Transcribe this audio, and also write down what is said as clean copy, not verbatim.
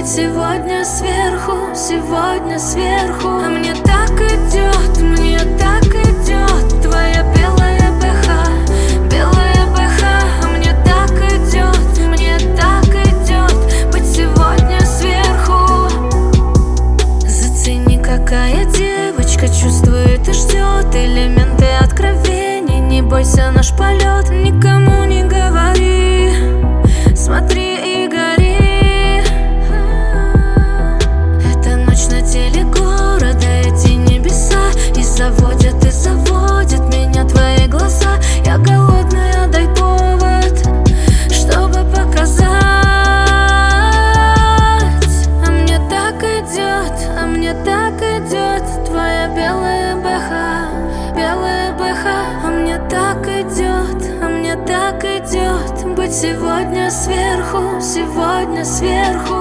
сегодня сверху, сегодня сверху. А мне так идет, мне так идет твоя белая БХ, белая БХ. А мне так идет быть сегодня сверху. Зацени, какая девочка чувствует и ждет элементы откровений. Не бойся наш полет, никому не говори, смотри и гори. Это ночь на теле города, эти небеса. И заводят меня твои глаза. Я голодная, дай повод, чтобы показать. А мне так идет твоя белая БХ, белая БХ. А мне так идет быть сегодня сверху, сегодня сверху.